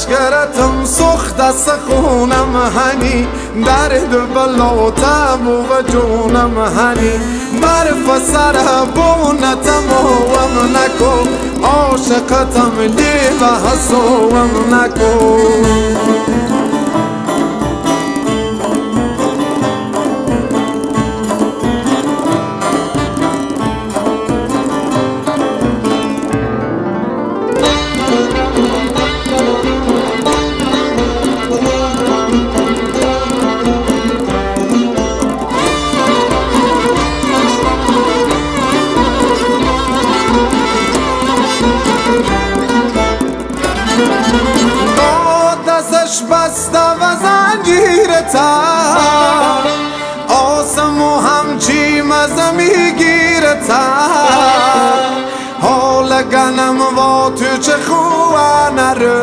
لشکرتم سخت از خونم هنی، درد بلا تب و جونم هنی، برف سر بونتم وم نکو، عاشقتم لیو حسوم نکو. بسته و زنجیرتم، آسم و همچی مزه میگیرتم، حال گنم و تو چه خوانه رو،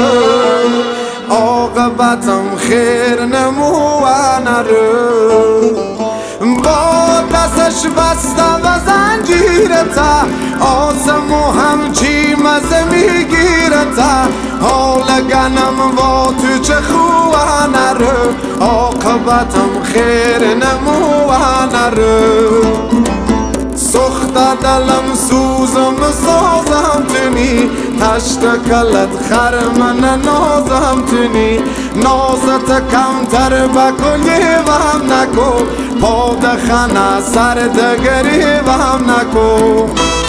عاقبتم خیر نموانه رو. با دستش بسته و زنجیرتم، آسم و همچی مزه میگیرتم، حال گنم و تو چه خوانه رو، عاقبتم خیر نموانه رو. سخت دلم سوزم سازم تنی، تشت کلت خرمن نازم تنی، نازت کمتر بکلی وهم نکو، پادخانه سر دگری وهم نکو.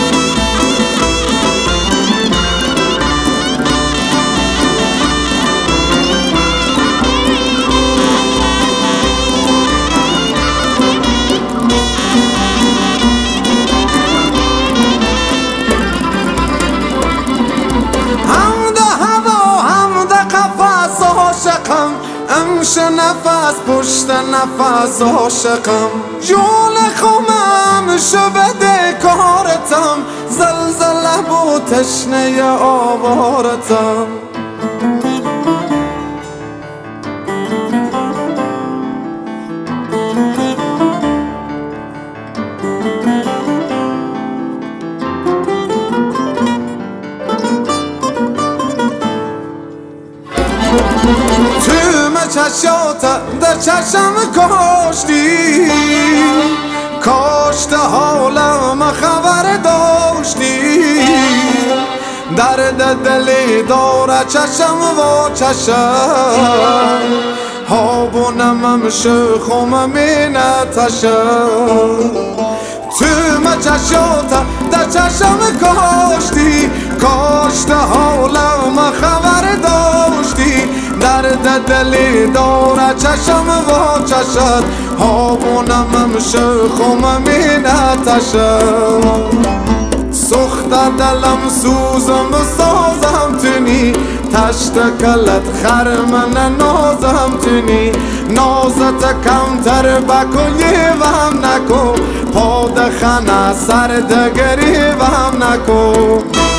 امش نفس پشت نفس عاشقم، جون خمم شو بده کارتم، زلزله بو تشنه آوارتم. چشاتا در چشم کاشتی، کاشت حالم خبر داشتی، درد دلی داره چشم و چشم، هابونم شخم می نتشم. تو چشاتا در چشم کاشتی، کاشت حالم خبر داشتی، درد دلی داره چشم و چشم، هابونم شخم می نتشم. سخت دلم سوزم سازم تنی، تشت کلت خرمن نازم تنی، نازت کمتر بکلی وهم نکو، پادخانه سر دگری وهم نکو.